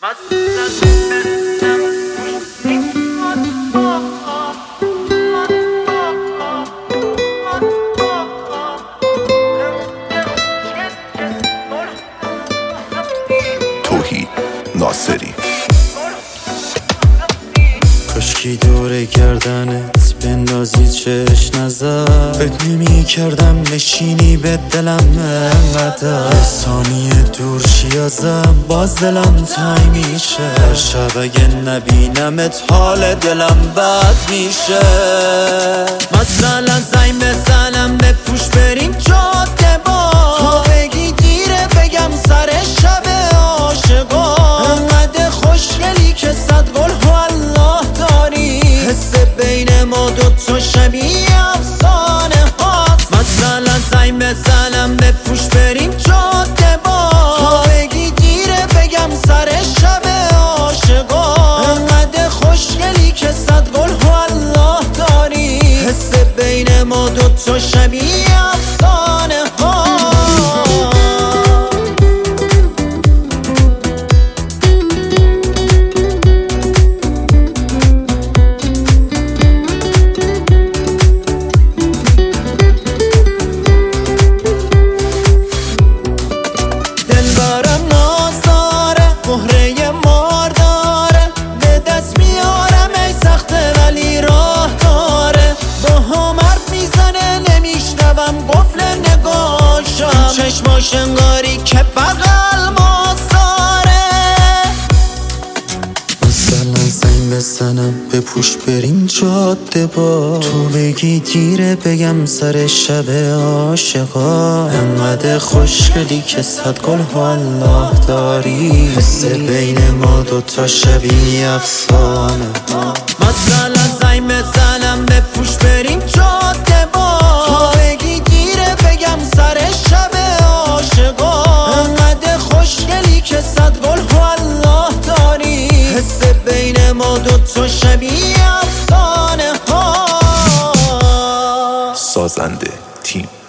توحید ناصری کاشکی دور گردنت بندازی چش نظر فکر نمی کردم نشینی به دلم انقدر ثانیه دور شی ازم باز دلم تنگ میشه هر شب اگه نبینمت حال دلم بد میشه مثلا زنگ بزنم بپوش بریم جاده با تو بگی دیره بگم سر شب عاشقا انقدر خوشگلی که صد گل والله داری حس بین ما دوتا شبیه افسانه هاست مثلا زنگ بزنم بپوش بریم جاده با تو بگی دیره بگم سر شب عاشقا انقدر خوشگلی که صد گل والله داری حس بین ما دوتا شبیه افسانه هاست چشماش انگاری که بغل ما ساره مثلا زنگ بزنم بپوش بریم جاده با تو بگی دیره بگم سر شب عاشقا انقدر خوشگلی که صد گل والله داری حس بین ما دوتا شبیه افسانه مثلا زنگ بزنم بپوش بریم جاده با تو بگی دیره بگم سر شب عاشقا انقدر خوشگلی که صد گل والله داری حس بین ما دوتا شبیه افسانه ها سازنده تیم